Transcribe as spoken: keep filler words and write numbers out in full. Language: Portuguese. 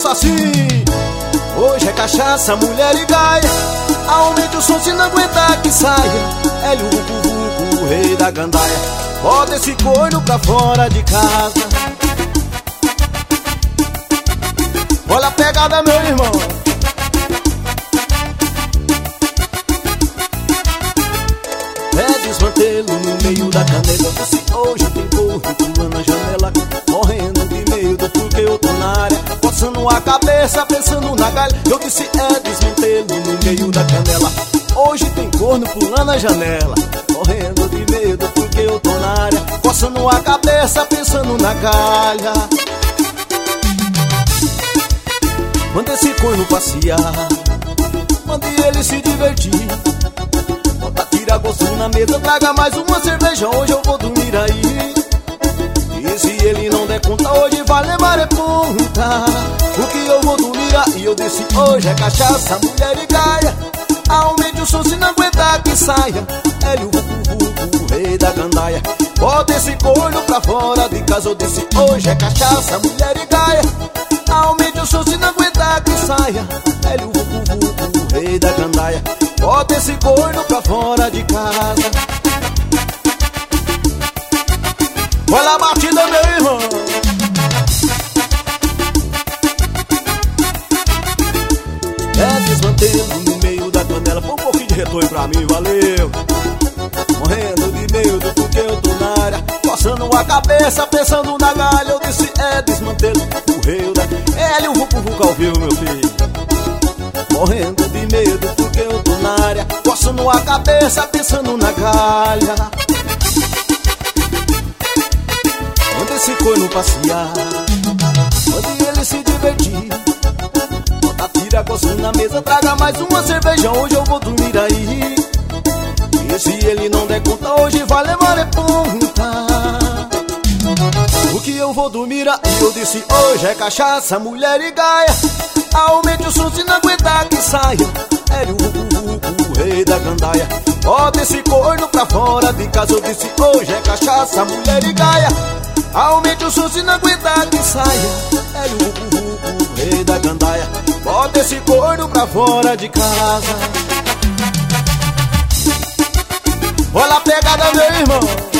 Assim, hoje é cachaça, mulher e gaia. Aumente o som se não aguentar que saia. Hélio Vucu Vucu, o rei da gandaia. Bota esse corno pra fora de casa. Olha a pegada, meu irmão. É desmantelo no meio da canela. Se hoje tem corno pulando na janela, morrendo de medo porque eu tô na área, coçando a cabeça, pensando na galha. Eu disse é desmantelo no meio da canela. Hoje tem corno pulando na janela, morrendo de medo porque eu tô na área, coçando a cabeça, pensando na galha. Manda esse corno passear, mande ele se divertir. Bota tira gosto na mesa, traga mais uma cerveja, hoje eu vou dormir aí. E se ele não der conta, hoje vai levar é ponta. O que eu vou dormir aí, eu disse hoje é cachaça, mulher e gaia. Aumente o som se não aguentar que saia. Hélio Vucu Vucu, o rei da gandaia. Bota esse corno pra fora de casa, eu disse hoje é cachaça, mulher e gaia. Aumente o som se não aguentar que saia. Hélio Vucu Vucu, o rei da gandaia. Bota esse corno pra fora de casa. Olha a batida, meu irmão. É desmantelo no meio da canela. Põe um pouquinho de retorno pra mim, valeu. Morrendo de medo porque eu tô na área, coçando a cabeça, pensando na galha. Eu disse é desmantelo, o rei da... Hélio Vucu Vucu ao vivo, meu filho. Morrendo de medo porque eu tô na área, coçando a cabeça, pensando na galha. Manda esse corno passear, mande ele se divertir. Bota tira gosto na mesa, traga mais uma cerveja, hoje eu vou dormir aí. E se ele não der conta, hoje vai levar é ponta. O que eu vou dormir aí, eu disse hoje é cachaça, mulher e gaia. Aumente o som se não aguentar que saia. Hélio Vucu Vucu, o rei da gandaia. Bota esse corno pra fora de casa, eu disse hoje é cachaça, mulher e gaia. Aumente o som se não aguentar que saia. Hélio Vucu Vucu, o rei da gandaia. Bota esse corno pra fora de casa. Olha a pegada, meu irmão.